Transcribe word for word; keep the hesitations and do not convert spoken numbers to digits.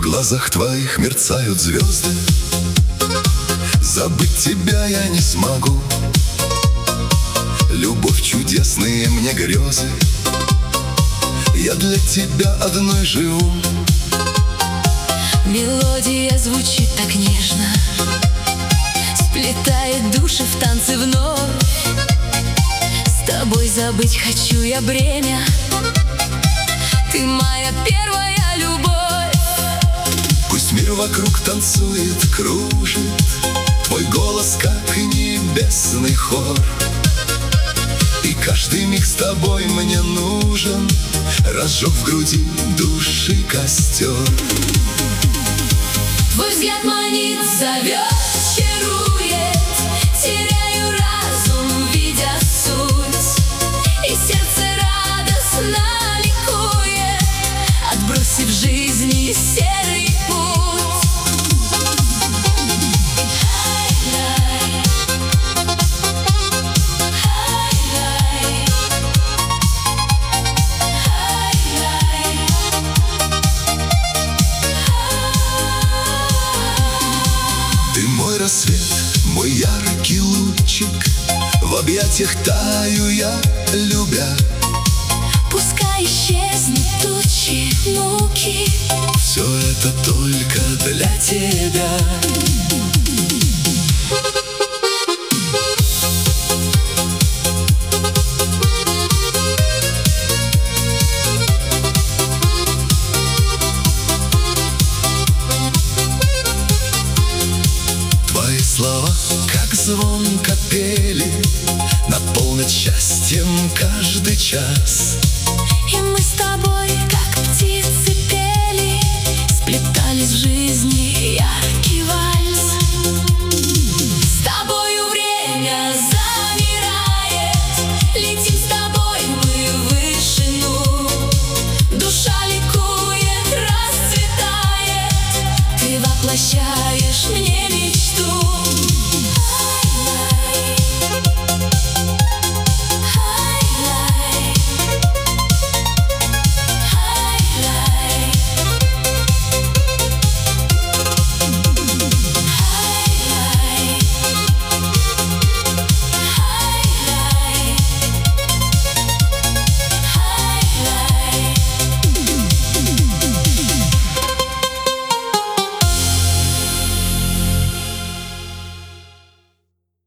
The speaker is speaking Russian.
глазах твоих мерцают звезды. Забыть тебя я не смогу. Любовь, чудесные мне грезы. Я для тебя одной живу. Мелодия звучит так нежно, сплетает души в танцы вновь. С тобой забыть хочу я бремя. Ты моя первая любовь. Пусть мир вокруг танцует, кружит, твой голос, как небесный хор. И каждый миг с тобой мне нужен, разжег в груди души костер. Твой взгляд манит, зовет, чарует. Теряю разум, видя суть, и сердце радостно ликует, отбросив жизни серый путь. Ты мой рассвет, мой яркий лучик, в объятиях таю я, любя. Пускай исчезнут тучи, муки, Все это только для тебя. Твои слова, как звон капели, наполнят счастьем каждый час.